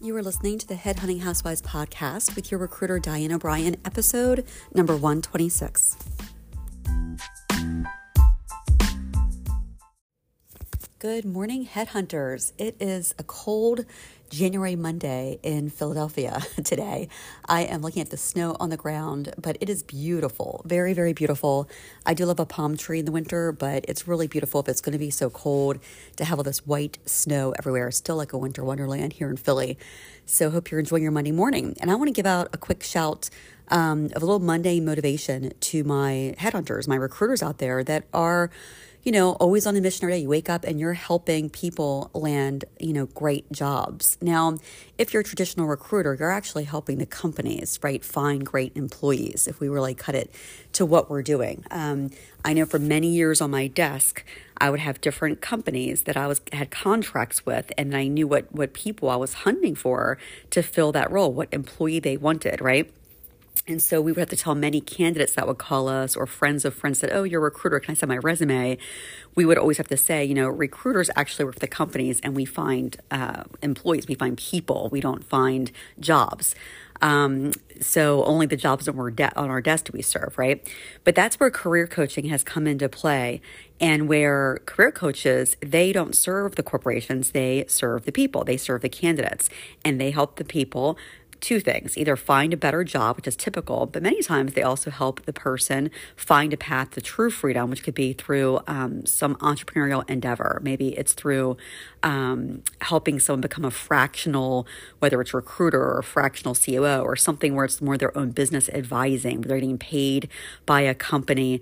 You are listening to the Headhunting Housewives podcast with your recruiter, Diane O'Brien, episode number 126. Good morning, headhunters. It is a cold January Monday in Philadelphia today. I am looking at the snow on the ground, but it is beautiful. Very, very beautiful. I do love a palm tree in the winter, but it's really beautiful if it's going to be so cold to have all this white snow everywhere. Still like a winter wonderland here in Philly. So hope you're enjoying your Monday morning. And I want to give out a quick shout of a little Monday motivation to my headhunters, my recruiters out there that are always on a mission every day. You wake up and you're helping people land, great jobs. Now, if you're a traditional recruiter, you're actually helping the companies, right, find great employees if we really cut it to what we're doing. I know for many years on my desk, I would have different companies that I had contracts with, and I knew what people I was hunting for to fill that role, what employee they wanted, right? And so we would have to tell many candidates that would call us or friends of friends that, oh, you're a recruiter, can I send my resume? We would always have to say, recruiters actually work for the companies and we find employees, we find people, we don't find jobs. So only the jobs that were on our desk do we serve, right? But that's where career coaching has come into play, and where career coaches, they don't serve the corporations, they serve the people, they serve the candidates, and they help the people two things: either find a better job, which is typical, but many times they also help the person find a path to true freedom, which could be through some entrepreneurial endeavor. Maybe it's through helping someone become a fractional, whether it's recruiter or a fractional COO or something where it's more their own business advising, where they're getting paid by a company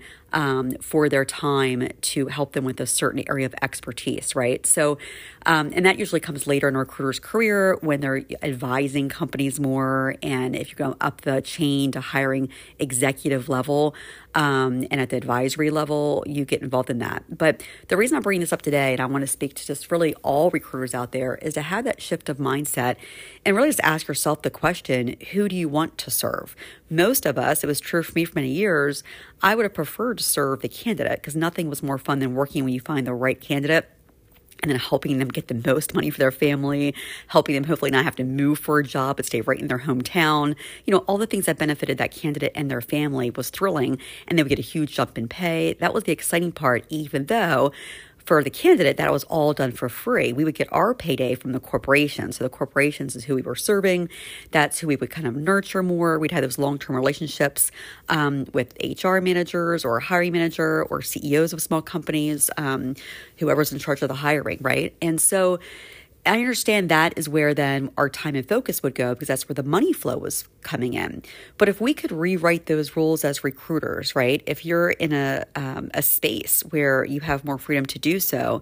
for their time to help them with a certain area of expertise, right? So, and that usually comes later in a recruiter's career when they're advising companies more. And if you go up the chain to hiring executive level and at the advisory level, you get involved in that. But the reason I'm bringing this up today, and I want to speak to just really all recruiters out there, is to have that shift of mindset and really just ask yourself the question, who do you want to serve? Most of us, it was true for me for many years, I would have preferred to serve the candidate because nothing was more fun than working when you find the right candidate and then helping them get the most money for their family, helping them hopefully not have to move for a job but stay right in their hometown. All the things that benefited that candidate and their family was thrilling, and they would get a huge jump in pay. That was the exciting part, even though for the candidate, that was all done for free. We would get our payday from the corporation. So the corporations is who we were serving. That's who we would kind of nurture more. We'd have those long-term relationships with HR managers or a hiring manager or CEOs of small companies, whoever's in charge of the hiring, right? And so I understand that is where then our time and focus would go because that's where the money flow was coming in. But if we could rewrite those rules as recruiters, right? If you're in a space where you have more freedom to do so,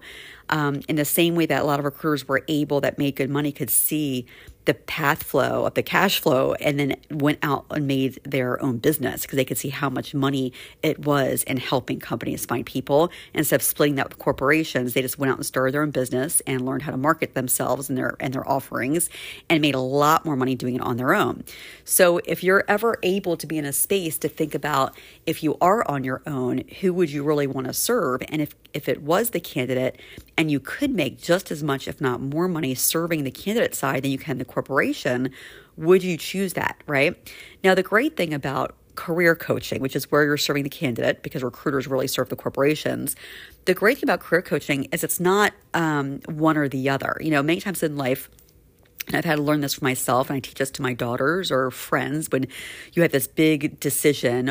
in the same way that a lot of recruiters were able, that made good money, could see the path flow of the cash flow and then went out and made their own business because they could see how much money it was in helping companies find people. Instead of splitting that with corporations, they just went out and started their own business and learned how to market themselves and their offerings and made a lot more money doing it on their own. So if you're ever able to be in a space to think about, if you are on your own, who would you really want to serve? And if it was the candidate and you could make just as much, if not more money serving the candidate side than you can the corporation, would you choose that, right? Now, the great thing about career coaching, which is where you're serving the candidate because recruiters really serve the corporations, the great thing about career coaching is it's not one or the other. Many times in life, and I've had to learn this for myself, and I teach this to my daughters or friends, when you have this big decision,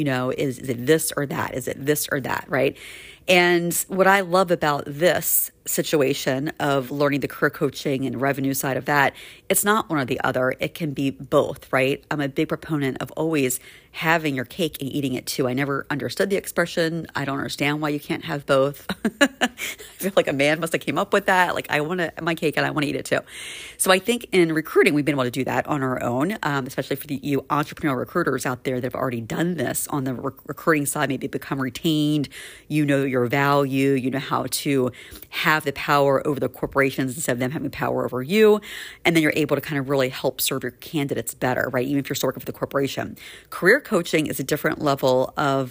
is it this or that? Is it this or that, right? And what I love about this situation of learning the career coaching and revenue side of that, it's not one or the other. It can be both, right? I'm a big proponent of always having your cake and eating it too. I never understood the expression. I don't understand why you can't have both. I feel like a man must have came up with that. Like, I want my cake and I want to eat it too. So I think in recruiting, we've been able to do that on our own, especially for you entrepreneurial recruiters out there that have already done this on the recruiting side, maybe become retained, your value, you know how to have the power over the corporations instead of them having power over you. And then you're able to kind of really help serve your candidates better, right? Even if you're still working for the corporation. Career coaching is a different level of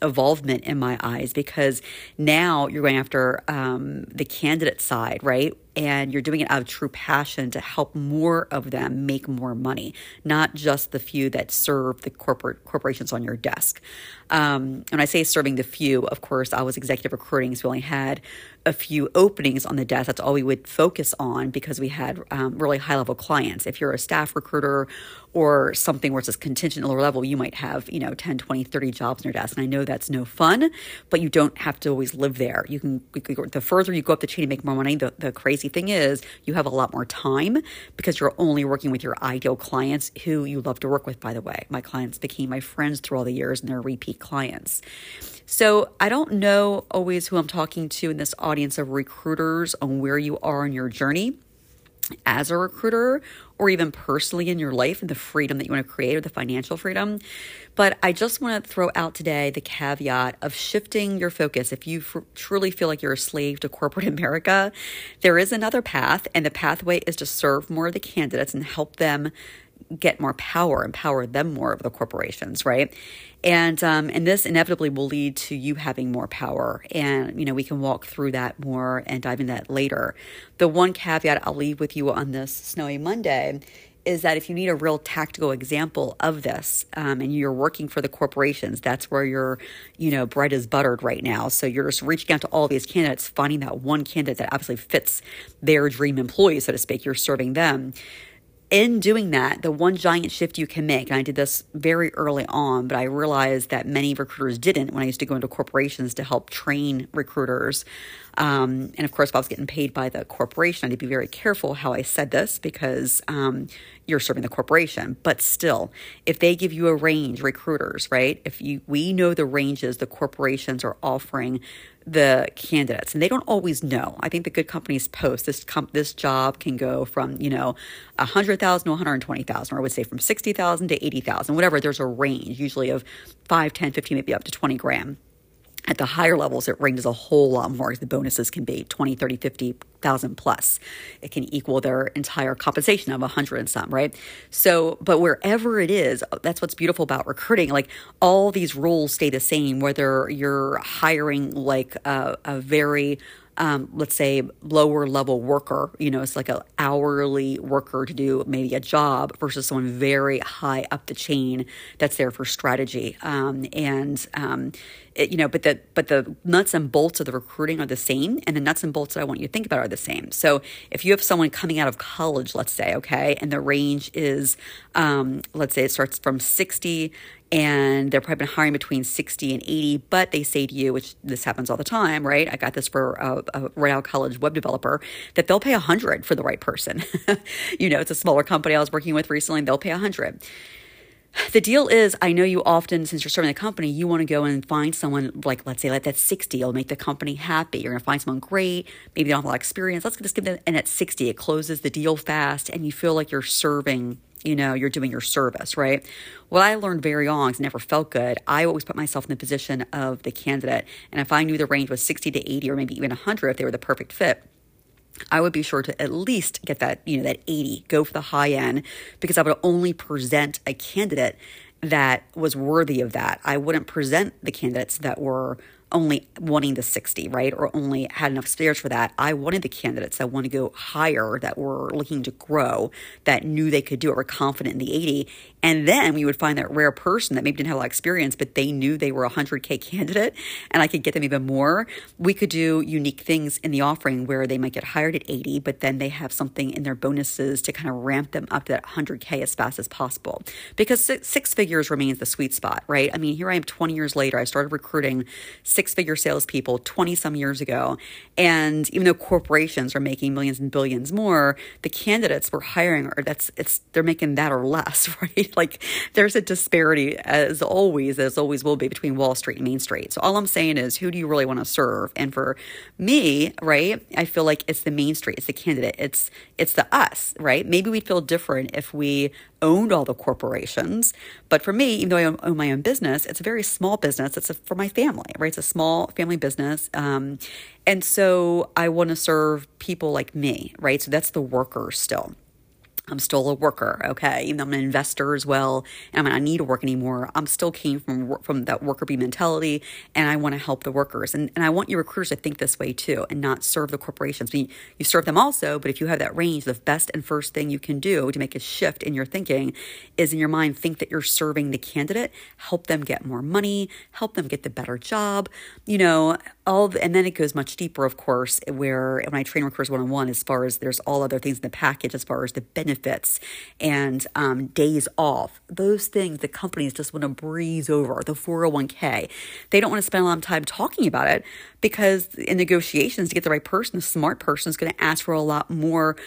involvement in my eyes, because now you're going after the candidate side, right? and you're doing it out of true passion to help more of them make more money, not just the few that serve the corporations on your desk. When I say serving the few, of course, I was executive recruiting, so we only had a few openings on the desk. That's all we would focus on because we had really high-level clients. If you're a staff recruiter or something where it's a contingent lower level, you might have, 10, 20, 30 jobs on your desk. And I know that's no fun, but you don't have to always live there. The further you go up the chain to make more money, the crazy thing is you have a lot more time because you're only working with your ideal clients who you love to work with, by the way. My clients became my friends through all the years and they're repeat clients. So I don't know always who I'm talking to in this audience of recruiters on where you are in your journey as a recruiter or even personally in your life and the freedom that you want to create or the financial freedom. But I just want to throw out today the caveat of shifting your focus. If you truly feel like you're a slave to corporate America, there is another path, and the pathway is to serve more of the candidates and help them get more power, empower them more of the corporations, right? And this inevitably will lead to you having more power. And, we can walk through that more and dive into that later. The one caveat I'll leave with you on this Snowy Monday is that if you need a real tactical example of this, and you're working for the corporations, that's where your, bread is buttered right now. So you're just reaching out to all these candidates, finding that one candidate that obviously fits their dream employee, so to speak. You're serving them. In doing that, the one giant shift you can make, and I did this very early on, but I realized that many recruiters didn't when I used to go into corporations to help train recruiters. And of course, if I was getting paid by the corporation, I had to be very careful how I said this because you're serving the corporation. But still, if they give you a range, recruiters, right? We know the ranges the corporations are offering the candidates, and they don't always know. I think the good companies post this job can go from 100,000 to 120,000, or I would say from 60,000 to 80,000, whatever. There's a range usually of 5, 10, 15, maybe up to 20 grand. At the higher levels, it ranges a whole lot more because the bonuses can be 20, 30, 50,000 plus. It can equal their entire compensation of 100 and some, right? So, but wherever it is, that's what's beautiful about recruiting. Like all these roles stay the same, whether you're hiring like a very let's say lower level worker, it's like an hourly worker to do maybe a job versus someone very high up the chain that's there for strategy. But the nuts and bolts of the recruiting are the same, and the nuts and bolts that I want you to think about are the same. So if you have someone coming out of college, let's say, okay, and the range is, let's say it starts from 60 and they're probably been hiring between 60 and 80, but they say to you, which this happens all the time, right? I got this for a right out of college web developer, that they'll pay 100 for the right person. It's a smaller company I was working with recently, and they'll pay 100. The deal is, I know you often, since you're serving the company, you want to go and find someone like, let's say, like that 60. It'll make the company happy. You're going to find someone great. Maybe they don't have a lot of experience. Let's just give them, and at 60, it closes the deal fast, and you feel like you're serving, you're doing your service, right? What I learned very young, because it never felt good, I always put myself in the position of the candidate. And if I knew the range was 60 to 80 or maybe even 100, if they were the perfect fit, I would be sure to at least get that, that 80, go for the high end, because I would only present a candidate that was worthy of that. I wouldn't present the candidates that were only wanting the 60, right? Or only had enough spares for that. I wanted the candidates that want to go higher, that were looking to grow, that knew they could do it, were confident in the 80. And then we would find that rare person that maybe didn't have a lot of experience, but they knew they were a 100K candidate and I could get them even more. We could do unique things in the offering where they might get hired at 80, but then they have something in their bonuses to kind of ramp them up to that 100K as fast as possible. Because six figures remains the sweet spot, right? I mean, here I am 20 years later. I started recruiting six-figure salespeople 20 some years ago. And even though corporations are making millions and billions more, the candidates we're hiring they're making that or less, right? Like there's a disparity as always will be between Wall Street and Main Street. So all I'm saying is, who do you really want to serve? And for me, right, I feel like it's the Main Street, it's the candidate, it's the us, right? Maybe we'd feel different if we owned all the corporations. But for me, even though I own my own business, it's a very small business. It's for my family, right? It's a small family business. And so I want to serve people like me, right? So that's the workers still. I'm still a worker, okay? Even though I'm an investor as well, and I might not need to work anymore, I'm still came from that worker bee mentality, and I want to help the workers. And I want your recruiters to think this way too, and not serve the corporations. I mean, you serve them also, but if you have that range, the best and first thing you can do to make a shift in your thinking is in your mind, think that you're serving the candidate, help them get more money, help them get the better job, and then it goes much deeper, of course, where when I train recruiters one-on-one, as far as there's all other things in the package, as far as the benefits and days off, those things that companies just want to breeze over, the 401k. They don't want to spend a lot of time talking about it because in negotiations to get the right person, the smart person is going to ask for a lot more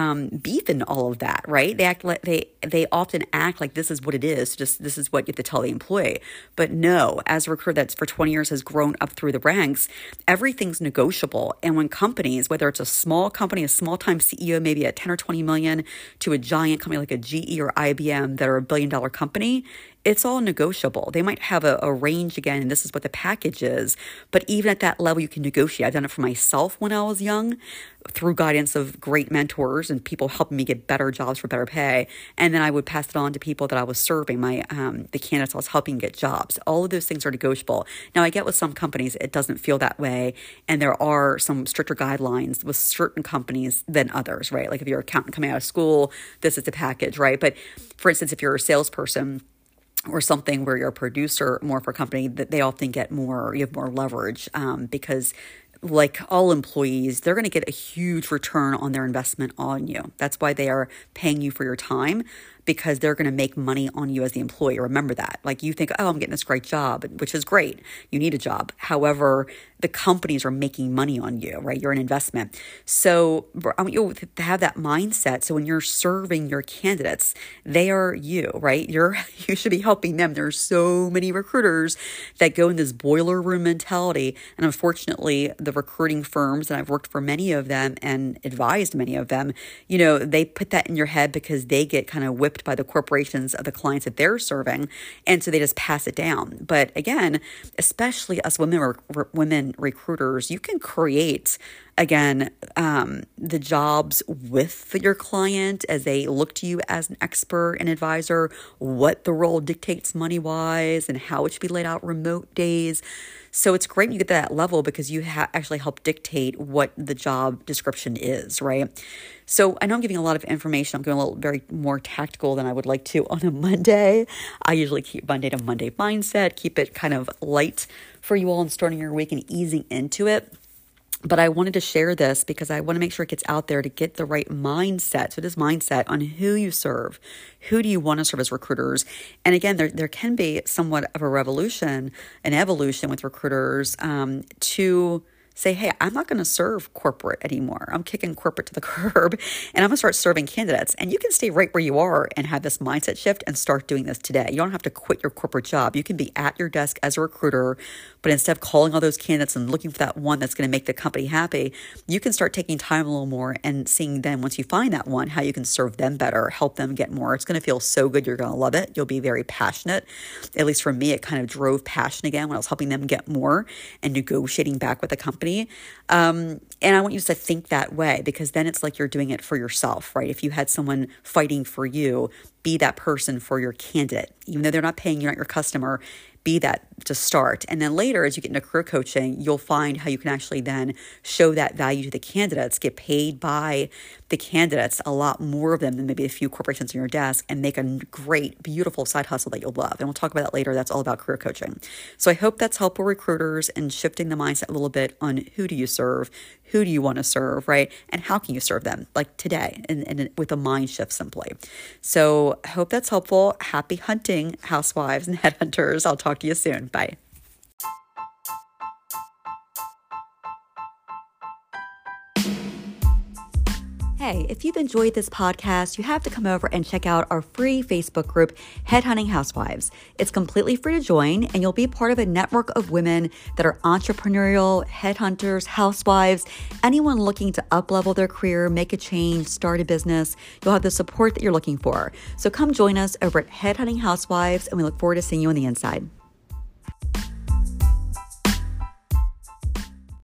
beef in all of that, right? They often act like this is what it is. Just this is what you have to tell the employee. But no, as a recruiter that's for 20 years has grown up through the ranks, everything's negotiable. And when companies, whether it's a small company, a small time CEO, maybe at 10 or 20 million, to a giant company like a GE or IBM that are a $1 billion company, it's all negotiable. They might have a range again, and this is what the package is. But even at that level, you can negotiate. I've done it for myself when I was young through guidance of great mentors and people helping me get better jobs for better pay. And then I would pass it on to people that I was serving, the candidates I was helping get jobs. All of those things are negotiable. Now, I get with some companies, it doesn't feel that way. And there are some stricter guidelines with certain companies than others, right? Like if you're an accountant coming out of school, this is the package, right? But for instance, if you're a salesperson, or something where you're a producer more for a company, that they often get more, you have more leverage because like all employees, they're going to get a huge return on their investment on you. That's why they are paying you for your time, because they're going to make money on you as the employee. Remember that. Like you think, oh, I'm getting this great job, which is great. You need a job. However, the companies are making money on you, right? You're an investment. So I want you to have that mindset. So when you're serving your candidates, they are you, right? You should be helping them. There's so many recruiters that go in this boiler room mentality. And unfortunately, the recruiting firms, and I've worked for many of them and advised many of them, they put that in your head because they get kind of whipped by the corporations of the clients that they're serving. And so they just pass it down. But again, especially us women recruiters, you can create, again, the jobs with your client as they look to you as an expert and advisor, what the role dictates money-wise and how it should be laid out, remote days. So it's great when you get to that level because you actually help dictate what the job description is, right? So I know I'm giving a lot of information. I'm going a little very more tactical than I would like to on a Monday. I usually keep Monday to Monday mindset, keep it kind of light for you all in starting your week and easing into it. But I wanted to share this because I want to make sure it gets out there to get the right mindset. So this mindset on who you serve, who do you want to serve as recruiters? And again, there can be somewhat of a revolution, an evolution with recruiters to say, hey, I'm not going to serve corporate anymore. I'm kicking corporate to the curb and I'm going to start serving candidates. And you can stay right where you are and have this mindset shift and start doing this today. You don't have to quit your corporate job. You can be at your desk as a recruiter, but instead of calling all those candidates and looking for that one that's going to make the company happy, you can start taking time a little more and seeing then once you find that one, how you can serve them better, help them get more. It's going to feel so good. You're going to love it. You'll be very passionate. At least for me, it kind of drove passion again when I was helping them get more and negotiating back with the company. And I want you to think that way because then it's like you're doing it for yourself, right? If you had someone fighting for you, be that person for your candidate. Even though they're not paying you, not your customer, be that to start. And then later, as you get into career coaching, you'll find how you can actually then show that value to the candidates, get paid by the candidates, a lot more of them than maybe a few corporations on your desk, and make a great, beautiful side hustle that you'll love. And we'll talk about that later. That's all about career coaching. So I hope that's helpful recruiters and shifting the mindset a little bit on who do you serve, who do you want to serve, right? And how can you serve them like today and with a mind shift simply. So I hope that's helpful. Happy hunting, housewives and headhunters. I'll talk to you soon. Bye. Hey, if you've enjoyed this podcast, you have to come over and check out our free Facebook group, Headhunting Housewives. It's completely free to join, and you'll be part of a network of women that are entrepreneurial, headhunters, housewives, anyone looking to up-level their career, make a change, start a business. You'll have the support that you're looking for. So come join us over at Headhunting Housewives, and we look forward to seeing you on the inside.